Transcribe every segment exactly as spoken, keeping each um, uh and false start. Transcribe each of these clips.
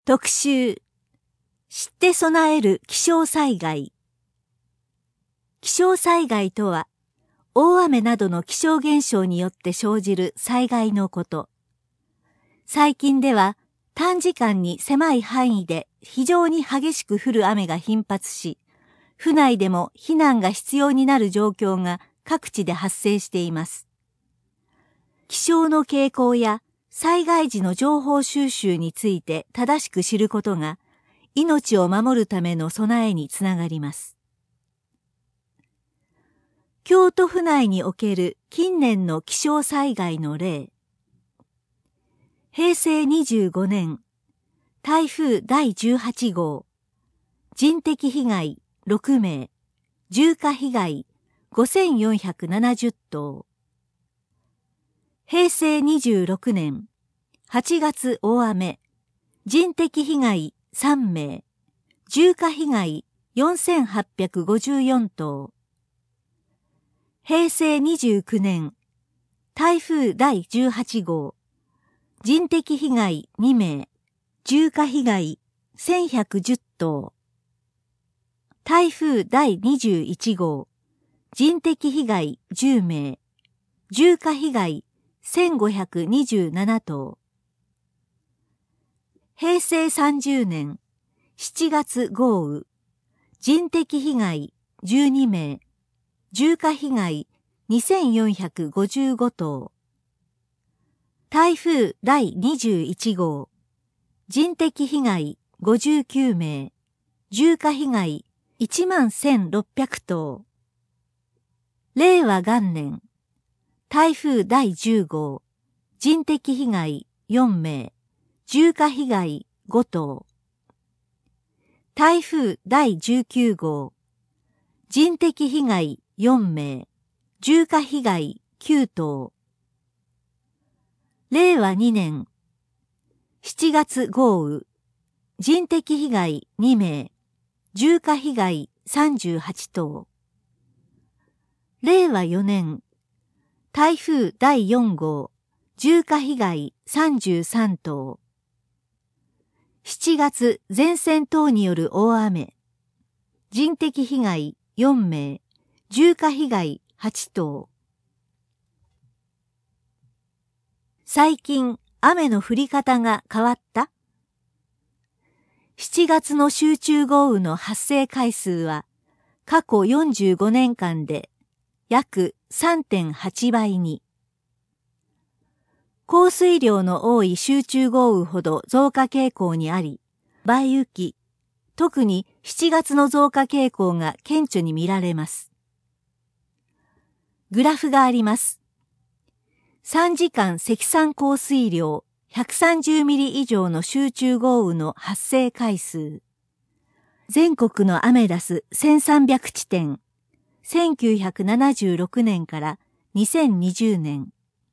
特集、知って備える気象災害。気象災害とは、大雨などの気象現象によって生じる災害のこと。最近では、短時間に狭い範囲で非常に激しく降る雨が頻発し、府内でも避難が必要になる状況が各地で発生しています。気象の傾向や災害時の情報収集について正しく知ることが、命を守るための備えにつながります。京都府内における近年の気象災害の例。へいせいにじゅうごねん、台風だいじゅうはちごう、人的被害ろくめい、住家被害ごせんよんひゃくななじゅっとう。へいせいにじゅうろくねん、はちがつ大雨、人的被害さんめい、住家被害よんせんはっぴゃくごじゅうよんとう。へいせいにじゅうきゅうねん、台風だいじゅうはちごう、人的被害にめい、住家被害せんひゃくじゅっとう。台風だいにじゅういちごう、人的被害じゅうめい、住家被害せんごひゃくにじゅうななとう。へいせいさんじゅうねん、しちがつごうう、人的被害じゅうにめい、住家被害にせんよんひゃくごじゅうごとう。台風だいにじゅういちごう、人的被害ごじゅうきゅうめい、住家被害いちまんせんろっぴゃくとう。れいわがんねん、台風だいじゅうごう、人的被害よんめい、住家被害ごとう。台風だいじゅうきゅうごう、人的被害よんめい、住家被害きゅうとう。れいわにねん、しちがつごうう、人的被害にめい、住家被害さんじゅうはちとう。れいわよねん、台風だいよんごう、住家被害さんじゅうさんとう。しちがつ前線等による大雨、人的被害よんめい、住家被害はちとう。最近雨の降り方が変わった？しちがつの集中豪雨の発生回数は過去よんじゅうごねんかんで約 さんてんはちばいに。降水量の多い集中豪雨ほど増加傾向にあり、梅雨期、特にしちがつの増加傾向が顕著に見られます。グラフがあります。さんじかん積算降水量ひゃくさんじゅうミリ以上の集中豪雨の発生回数。全国のアメダスせんさんびゃくちてん、せんきゅうひゃくななじゅうろくねんからにせんにじゅうねん。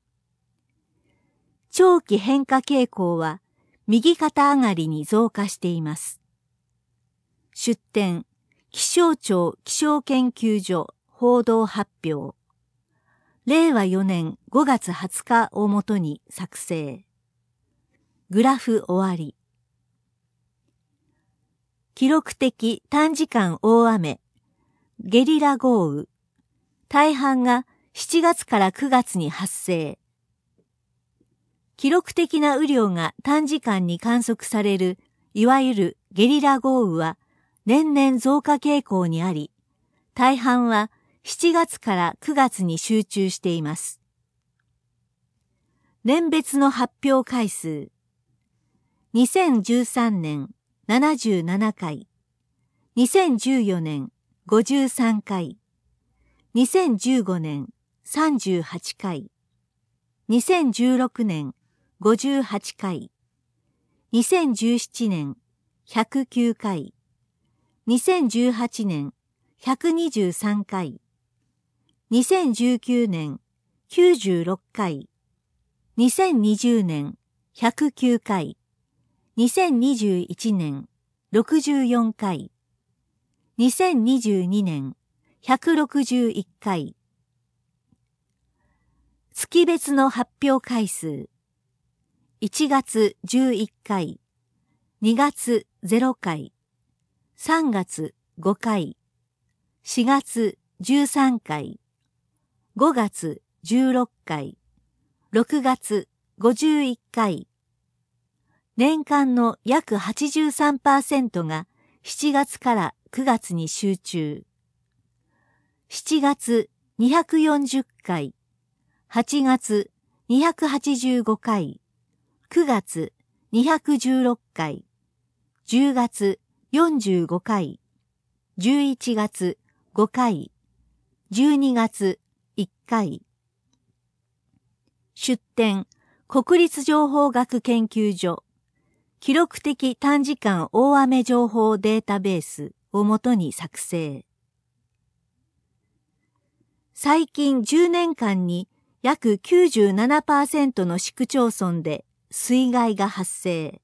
長期変化傾向は右肩上がりに増加しています。出典、気象庁気象研究所報道発表。れいわよねんごがつはつかをもとに作成。グラフ終わり。記録的短時間大雨、ゲリラ豪雨。大半がしちがつからくがつに発生。記録的な雨量が短時間に観測される、いわゆるゲリラ豪雨は年々増加傾向にあり、大半はしちがつからくがつに集中しています。年別の発表回数。にせんじゅうさんねんななじゅうななかい、にせんじゅうよねんごじゅうさんかい、にせんじゅうごねんさんじゅうはちかい、にせんじゅうろくねんごじゅうはちかい、にせんじゅうななねんひゃくきゅうかい、にせんじゅうはちねんひゃくにじゅうさんかい、にせんじゅうきゅうねんきゅうじゅうろっかい、にせんにじゅうねんひゃくきゅうかい、にせんにじゅういちねんろくじゅうよんかい、にせんにじゅうにねんひゃくろくじゅういっかい。月別の発表回数。いちがつじゅういっかい、 にがつゼロかい、さんがつごかい、しがつじゅうさんかい、ごがつじゅうろっかい、ろくがつごじゅういっかい。年間の約 はちじゅうさんパーセント がしちがつからくがつに集中。しちがつにひゃくよんじゅっかい、はちがつにひゃくはちじゅうごかい、くがつにひゃくじゅうろっかい、じゅうがつよんじゅうごかい、じゅういちがつごかい、じゅうにがついっかい。出典、国立情報学研究所、記録的短時間大雨情報データベースをもとに作成。最近じゅうねんかんに約 きゅうじゅうななパーセント の市区町村で水害が発生。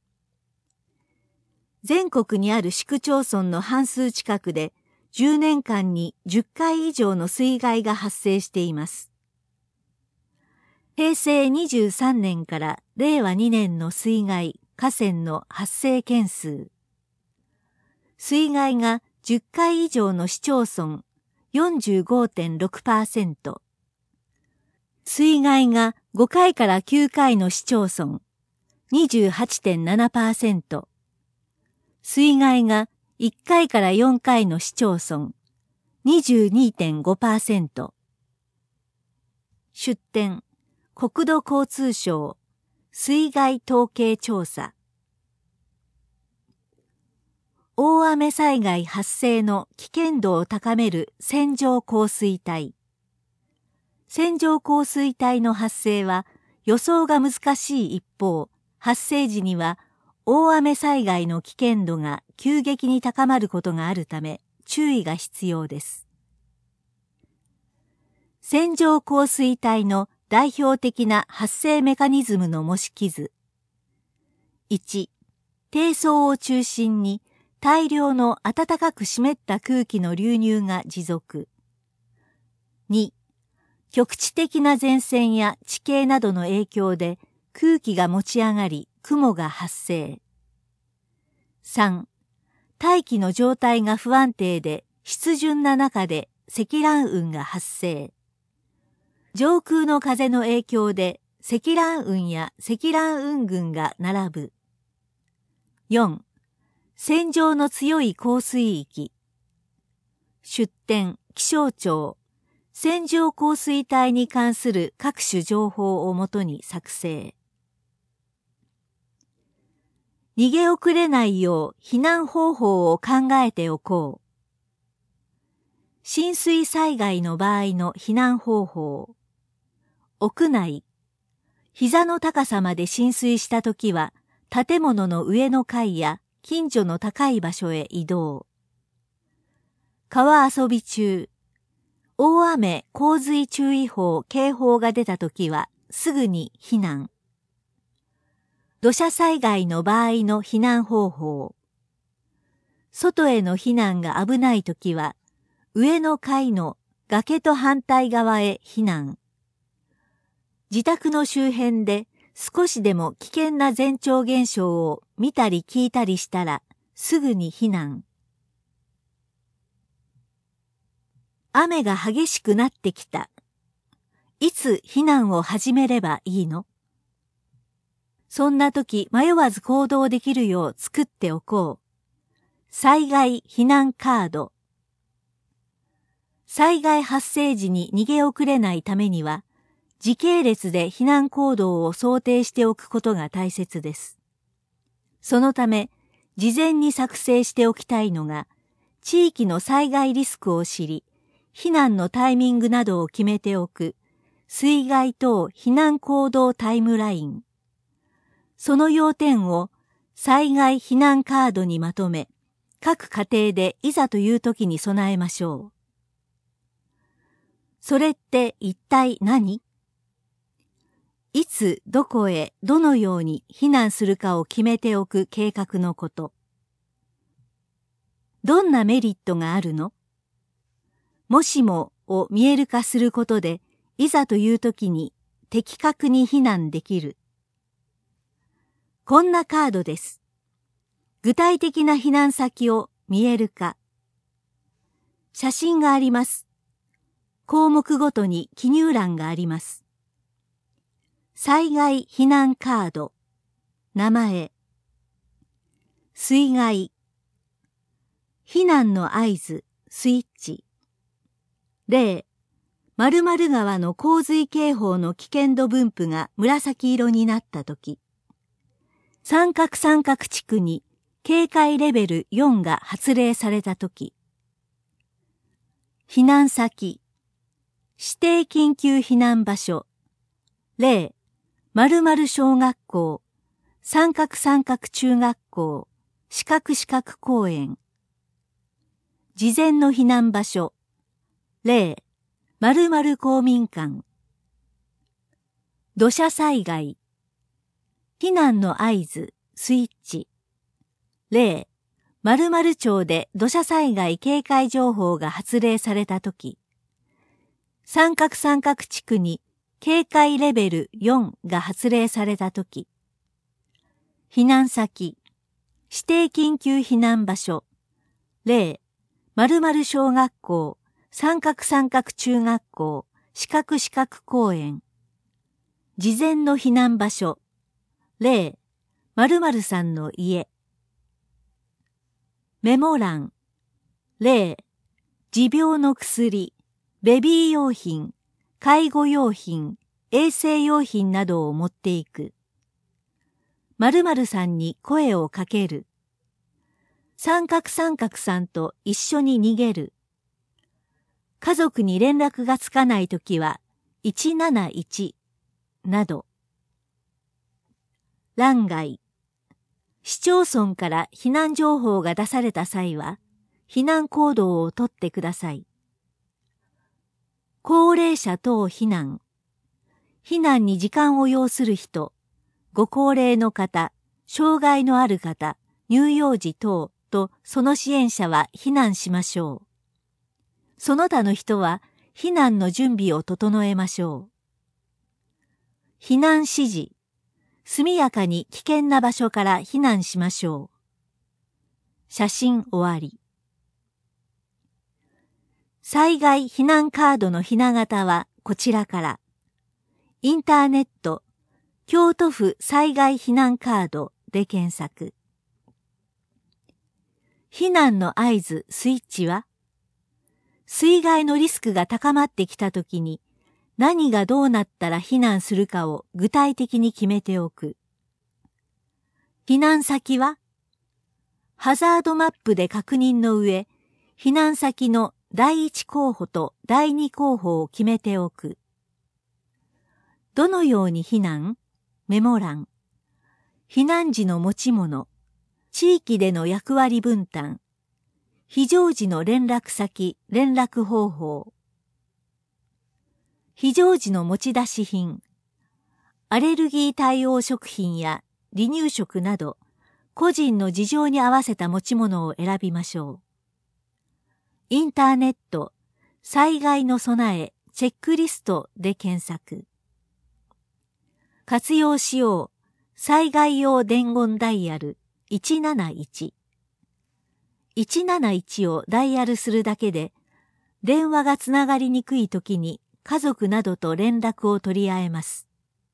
全国にある市区町村の半数近くでじゅうねんかんにじゅっかい以上の水害が発生しています。へいせいにじゅうさんねんかられいわにねんの水害、河川の発生件数。水害がじゅっかい以上の市町村 よんじゅうごてんろくパーセント。水害がごかいからきゅうかいの市町村 にじゅうはちてんななパーセント。水害がいっかいからよんかいの市町村 にじゅうにてんごパーセント。出典、国土交通省水害統計調査。大雨災害発生の危険度を高める線状降水帯。線状降水帯の発生は予想が難しい一方、発生時には大雨災害の危険度が急激に高まることがあるため注意が必要です。線状降水帯の代表的な発生メカニズムの模式図。いち、低層を中心に大量の暖かく湿った空気の流入が持続。に、局地的な前線や地形などの影響で空気が持ち上がり雲が発生。さん、大気の状態が不安定で湿潤な中で積乱雲が発生。上空の風の影響で積乱雲や積乱雲群が並ぶ。よん、線状の強い降水域。出典、気象庁、線状降水帯に関する各種情報をもとに作成。逃げ遅れないよう避難方法を考えておこう。浸水災害の場合の避難方法。屋内。膝の高さまで浸水したときは、建物の上の階や近所の高い場所へ移動。川遊び中。大雨洪水注意報・警報が出たときは、すぐに避難。土砂災害の場合の避難方法。外への避難が危ないときは、上の階の崖と反対側へ避難。自宅の周辺で少しでも危険な前兆現象を見たり聞いたりしたら、すぐに避難。雨が激しくなってきた。いつ避難を始めればいいの？そんな時迷わず行動できるよう作っておこう。災害避難カード。災害発生時に逃げ遅れないためには、時系列で避難行動を想定しておくことが大切です。そのため、事前に作成しておきたいのが、地域の災害リスクを知り、避難のタイミングなどを決めておく、水害等避難行動タイムライン。その要点を災害避難カードにまとめ、各家庭でいざという時に備えましょう。それって一体何？いつ、どこへ、どのように避難するかを決めておく計画のこと。どんなメリットがあるの？もしもを見える化することで、いざという時に的確に避難できる。こんなカードです。 具体的な避難先を見える化。写真があります。項目ごとに記入欄があります。災害避難カード、名前、水害、避難の合図、スイッチ、例、〇〇川の洪水警報の危険度分布が紫色になったとき、三角三角地区に警戒レベルよんが発令されたとき、避難先、指定緊急避難場所、例、〇〇小学校、三角三角中学校、四角四角公園。事前の避難場所、例、〇〇公民館。土砂災害、避難の合図、スイッチ。例、〇〇町で土砂災害警戒情報が発令されたとき、三角三角地区に警戒レベルよんが発令されたとき、避難先、指定緊急避難場所、例、〇〇小学校、三角三角中学校、四角四角公園。事前の避難場所、例、〇〇さんの家。メモ欄、例、持病の薬、ベビー用品、介護用品、衛生用品などを持っていく。〇〇さんに声をかける。三角三角さんと一緒に逃げる。家族に連絡がつかないときはいちなないちなど。欄外。市町村から避難情報が出された際は、避難行動をとってください。高齢者等避難。避難に時間を要する人、ご高齢の方、障害のある方、乳幼児等とその支援者は避難しましょう。その他の人は避難の準備を整えましょう。避難指示。速やかに危険な場所から避難しましょう。写真終わり。災害避難カードのひな形はこちらから。インターネット、京都府災害避難カードで検索。避難の合図スイッチは、水害のリスクが高まってきたときに、何がどうなったら避難するかを具体的に決めておく。避難先は、ハザードマップで確認の上、避難先の第一候補と第二候補を決めておく。どのように避難？メモ欄。避難時の持ち物、地域での役割分担、非常時の連絡先、連絡方法。非常時の持ち出し品、アレルギー対応食品や離乳食など、個人の事情に合わせた持ち物を選びましょう。インターネット、災害の備え、チェックリストで検索。活用しよう、災害用伝言ダイヤルいちなないち。いちなないちをダイヤルするだけで、電話がつながりにくいときに、家族などと連絡を取り合えます。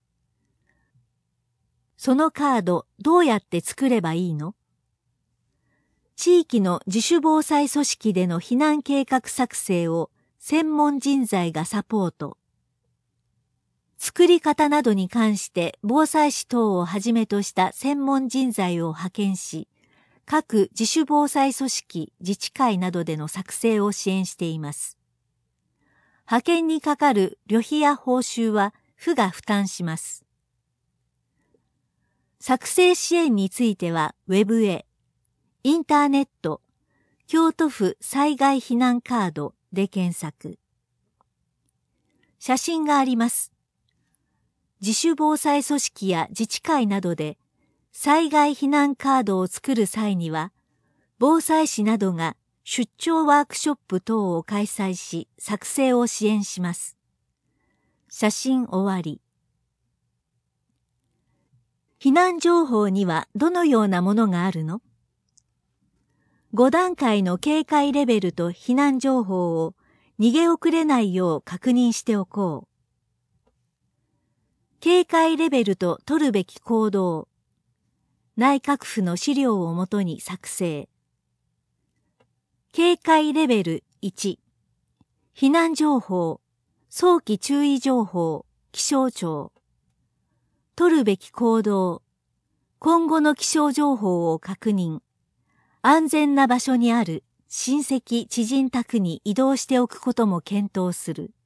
そのカードどうやって作ればいいの？地域の自主防災組織での避難計画作成を専門人材がサポート。作り方などに関して防災士等をはじめとした専門人材を派遣し、各自主防災組織、自治会などでの作成を支援しています。派遣にかかる旅費や報酬は府が負担します。作成支援についてはウェブへ、インターネット、京都府災害避難カードで検索。写真があります。自主防災組織や自治会などで災害避難カードを作る際には、防災士などが出張ワークショップ等を開催し、作成を支援します。写真終わり。避難情報にはどのようなものがあるの？ ご段階の警戒レベルと避難情報を逃げ遅れないよう確認しておこう。警戒レベルと取るべき行動。内閣府の資料をもとに作成。警戒レベルいち。避難情報、早期注意情報、気象庁。取るべき行動。今後の気象情報を確認。安全な場所にある親戚、知人宅に移動しておくことも検討する。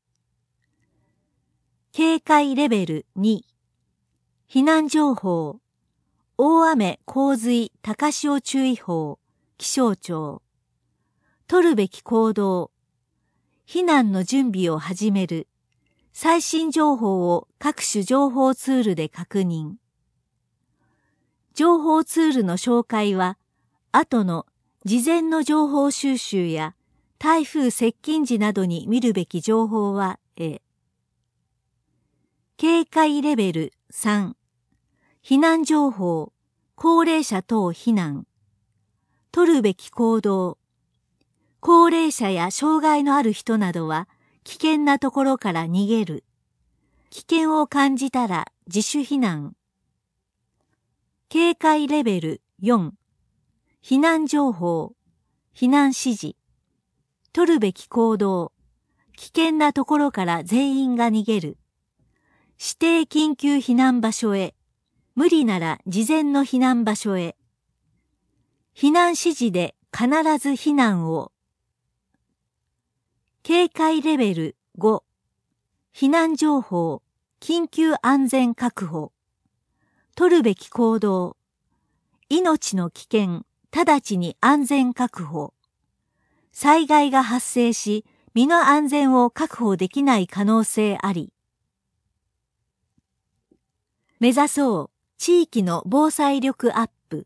警戒レベルに。避難情報。大雨、洪水、高潮注意報、気象庁。取るべき行動。避難の準備を始める。最新情報を各種情報ツールで確認。情報ツールの紹介は、後の事前の情報収集や台風接近時などに見るべき情報は A。警戒レベルさん。避難情報、高齢者等避難。取るべき行動。高齢者や障害のある人などは危険なところから逃げる。危険を感じたら自主避難。警戒レベルよん。避難情報、避難指示。取るべき行動。危険なところから全員が逃げる。指定緊急避難場所へ。無理なら事前の避難場所へ。避難指示で必ず避難を。警戒レベルご。避難情報、緊急安全確保。取るべき行動。命の危険、直ちに安全確保。災害が発生し、身の安全を確保できない可能性あり。目指そう地域の防災力アップ。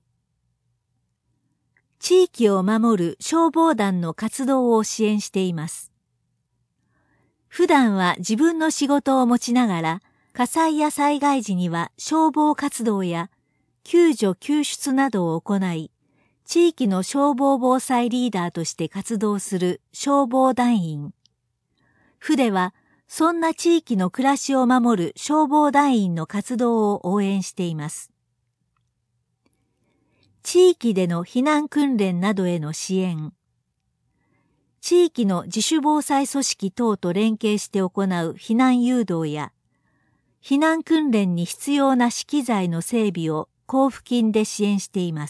地域を守る消防団の活動を支援しています。普段は自分の仕事を持ちながら、火災や災害時には消防活動や救助救出などを行い、地域の消防防災リーダーとして活動する消防団員。府では、そんな地域の暮らしを守る消防団員の活動を応援しています。地域での避難訓練などへの支援。地域の自主防災組織等と連携して行う避難誘導や、避難訓練に必要な資機材の整備を交付金で支援しています。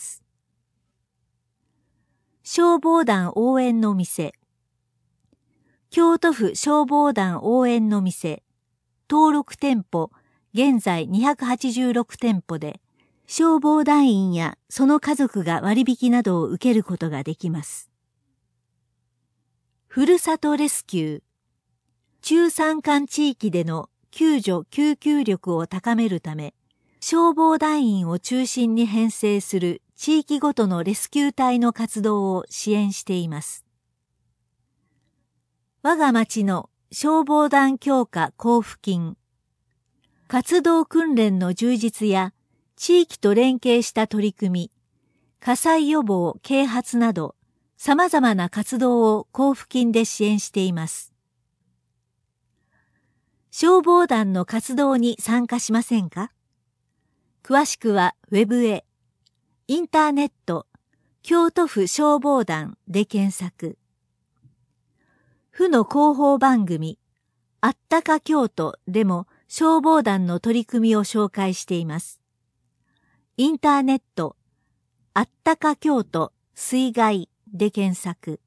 消防団応援の店。京都府消防団応援の店、登録店舗、現在にひゃくはちじゅうろく店舗で、消防団員やその家族が割引などを受けることができます。ふるさとレスキュー。中山間地域での救助救急力を高めるため、消防団員を中心に編成する地域ごとのレスキュー隊の活動を支援しています。我が町の消防団強化交付金。活動訓練の充実や地域と連携した取り組み、火災予防、啓発など様々な活動を交付金で支援しています。消防団の活動に参加しませんか？詳しくはウェブへ、インターネット、京都府消防団で検索。府の広報番組、あったか京都でも消防団の取り組みを紹介しています。インターネット、あったか京都水害で検索。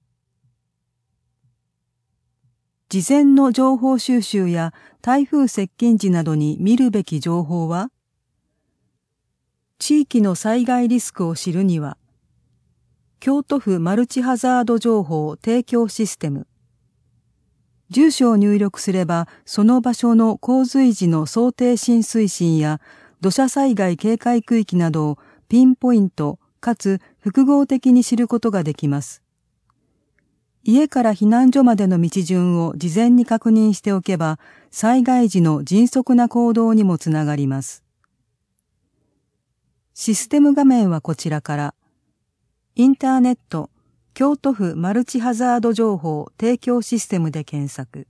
事前の情報収集や台風接近時などに見るべき情報は、地域の災害リスクを知るには、京都府マルチハザード情報提供システム。住所を入力すれば、その場所の洪水時の想定浸水深や土砂災害警戒区域などをピンポイントかつ複合的に知ることができます。家から避難所までの道順を事前に確認しておけば、災害時の迅速な行動にもつながります。システム画面はこちらから。 インターネット京都府マルチハザード情報提供システムで検索。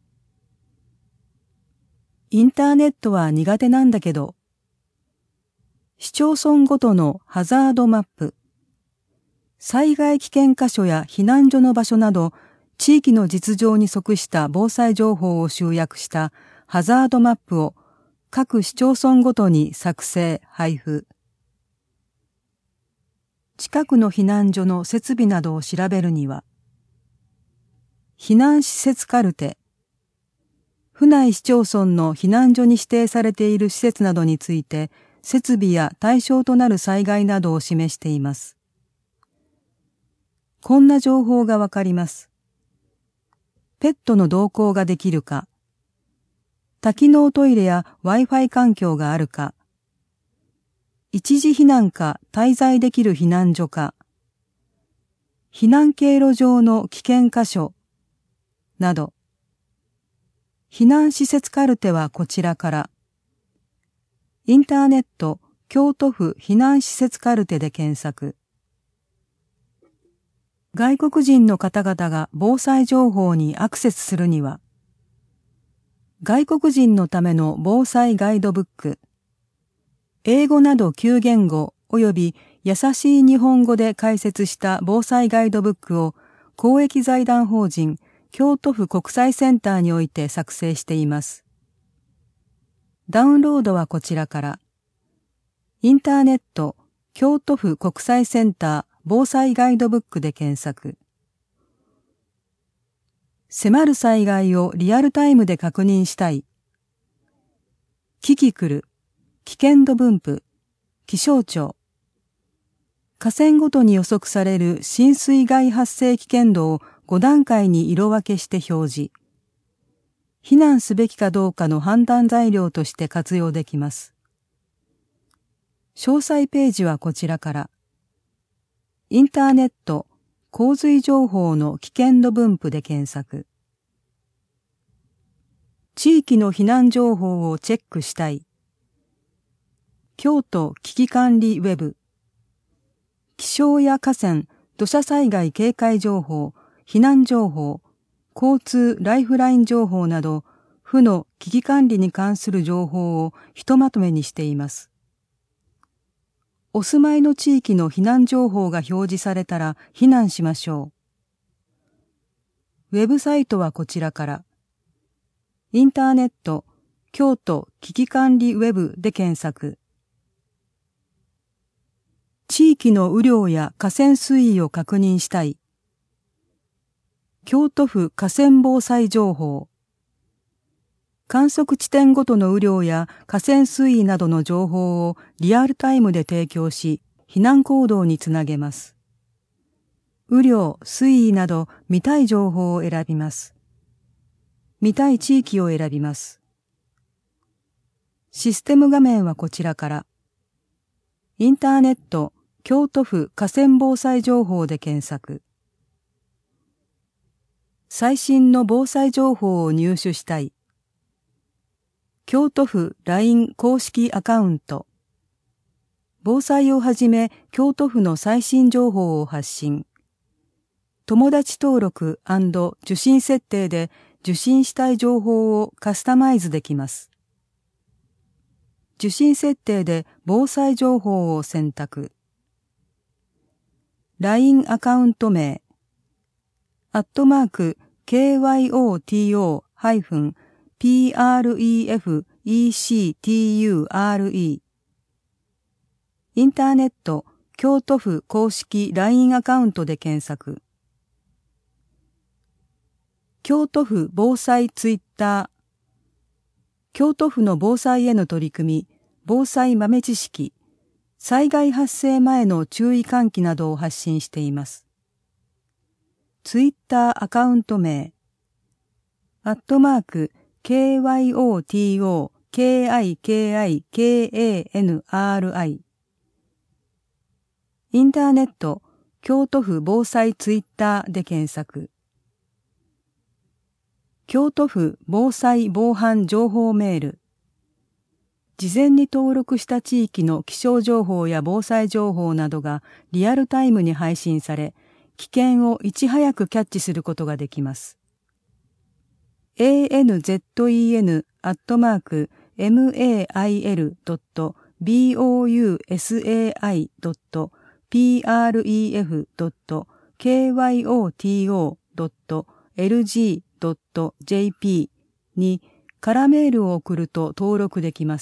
インターネットは苦手なんだけど、市町村ごとのハザードマップ、災害危険箇所や避難所の場所など、地域の実情に即した防災情報を集約したハザードマップを各市町村ごとに作成・配布。近くの避難所の設備などを調べるには、避難施設カルテ、府内市町村の避難所に指定されている施設などについて、設備や対象となる災害などを示しています。こんな情報がわかります。ペットの同行ができるか、多機能トイレや Wi-Fi 環境があるか、一時避難か滞在できる避難所か、避難経路上の危険箇所など、避難施設カルテはこちらから、インターネット京都府避難施設カルテで検索。外国人の方々が防災情報にアクセスするには、外国人のための防災ガイドブック、英語などきゅう言語及び優しい日本語で解説した防災ガイドブックを公益財団法人京都府国際センターにおいて作成しています。ダウンロードはこちらから。インターネット京都府国際センター防災ガイドブックで検索。迫る災害をリアルタイムで確認したい。キキクル、危険度分布、気象庁。河川ごとに予測される浸水害発生危険度をご段階に色分けして表示。避難すべきかどうかの判断材料として活用できます。詳細ページはこちらから。インターネット洪水情報の危険度分布で検索。地域の避難情報をチェックしたい。京都危機管理ウェブ。気象や河川、土砂災害警戒情報、避難情報、交通ライフライン情報など、府の危機管理に関する情報をひとまとめにしています。お住まいの地域の避難情報が表示されたら避難しましょう。ウェブサイトはこちらから。インターネット京都危機管理ウェブで検索。地域の雨量や河川水位を確認したい。京都府河川防災情報。観測地点ごとの雨量や河川水位などの情報をリアルタイムで提供し、避難行動につなげます。雨量、水位など見たい情報を選びます。見たい地域を選びます。システム画面はこちらから。インターネット京都府河川防災情報で検索。最新の防災情報を入手したい。京都府 ライン 公式アカウント。防災をはじめ京都府の最新情報を発信。友達登録&受信設定で受信したい情報をカスタマイズできます。受信設定で防災情報を選択。ライン アカウント名。アットマーク ケーワイオーティーオー ハイフン ピーアールイーエフイーシーティーユーアールイー。インターネット京都府公式 ライン アカウントで検索。京都府防災ツイッター。京都府の防災への取り組み、防災豆知識、災害発生前の注意喚起などを発信しています。ツイッターアカウント名、アットマーク ケーワイオーティーオー ケーアイケーアイケーエーエヌアールアイ。インターネット京都府防災ツイッターで検索。京都府防災防犯情報メール。 事前に登録した地域の気象情報や防災情報などがリアルタイムに配信され、危険をいち早くキャッチすることができます。エーエヌゼットイーエヌ アットマーク メール ドット ボウサイ ドット プレフ ドット キョト ドット エルジー ドット ジェーピー に空メールを送ると登録できます。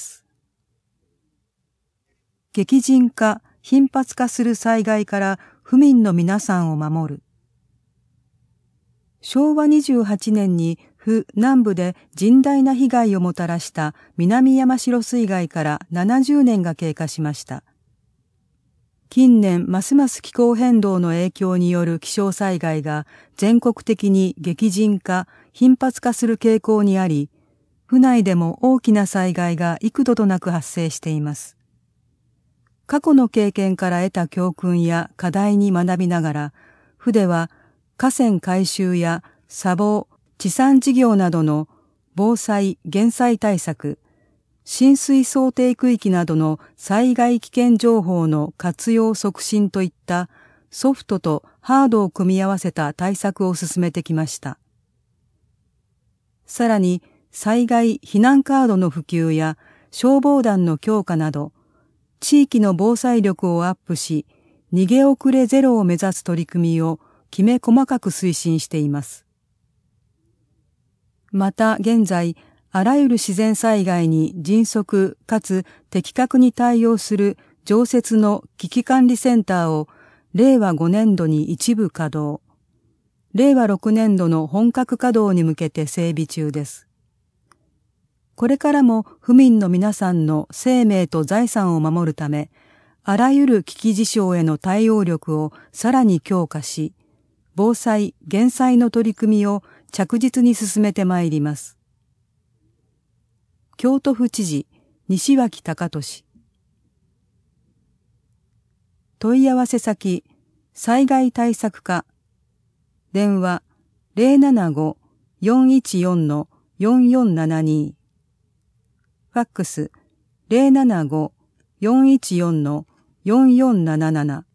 激甚化、頻発化する災害から府民の皆さんを守る。しょうわにじゅうはちねんに府南部で甚大な被害をもたらした南山城水害からななじゅうねんが経過しました。近年ますます気候変動の影響による気象災害が全国的に激甚化、頻発化する傾向にあり、府内でも大きな災害が幾度となく発生しています。過去の経験から得た教訓や課題に学びながら、府では河川改修や砂防、治山事業などの防災・減災対策、浸水想定区域などの災害危険情報の活用促進といったソフトとハードを組み合わせた対策を進めてきました。さらに災害避難カードの普及や消防団の強化など、地域の防災力をアップし、逃げ遅れゼロを目指す取り組みをきめ細かく推進しています。また現在、あらゆる自然災害に迅速かつ的確に対応する常設の危機管理センターをれいわごねんどに一部稼働、れいわろくねんどの本格稼働に向けて整備中です。これからも府民の皆さんの生命と財産を守るため、あらゆる危機事象への対応力をさらに強化し、防災・減災の取り組みを着実に進めてまいります。京都府知事、西脇隆俊。問い合わせ先、災害対策課。電話、ゼロななご よんいちよん よんよんななに。ファックス、ゼロななご よんいちよん よんよんななな。